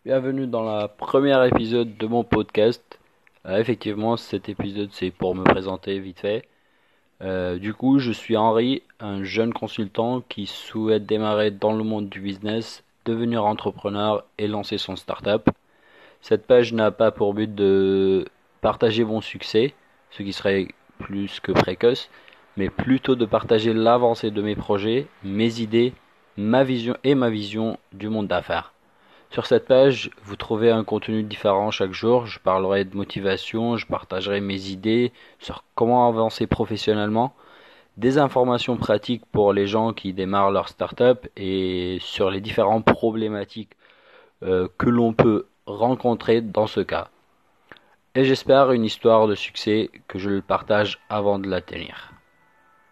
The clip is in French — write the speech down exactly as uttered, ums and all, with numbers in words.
Bienvenue dans le premier épisode de mon podcast. Euh, effectivement, cet épisode c'est pour me présenter vite fait. Euh, du coup, je suis Henri, un jeune consultant qui souhaite démarrer dans le monde du business, devenir entrepreneur et lancer son startup. Cette page n'a pas pour but de partager mon succès, ce qui serait plus que précoce, mais plutôt de partager l'avancée de mes projets, mes idées, ma vision et ma vision du monde d'affaires. Sur cette page, vous trouvez un contenu différent chaque jour. Je parlerai de motivation, je partagerai mes idées sur comment avancer professionnellement, des informations pratiques pour les gens qui démarrent leur startup et sur les différentes problématiques euh, que l'on peut rencontrer dans ce cas. Et j'espère une histoire de succès que je le partage avant de l'atteindre.